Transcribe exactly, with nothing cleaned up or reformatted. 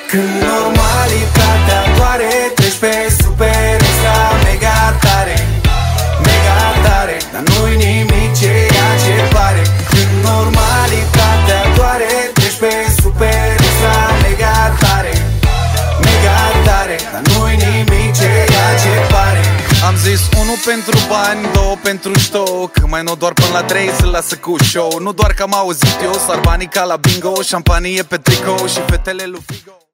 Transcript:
Când normalitatea doare, treci pe super extra mega tare, mega tare. Dar nu-i nimic ceea ce pare. Când normalitatea doare, treci pe super extra mega tare, mega tare. Dar nu-i nimic ceea ce pare. Am zis unu pentru bani, două pentru ștoc. Mai nu doar până la trei să lasă cu show. Nu doar că am auzit eu, sar banii ca la bingo, șampanie pe tricou și fetele lui Figo.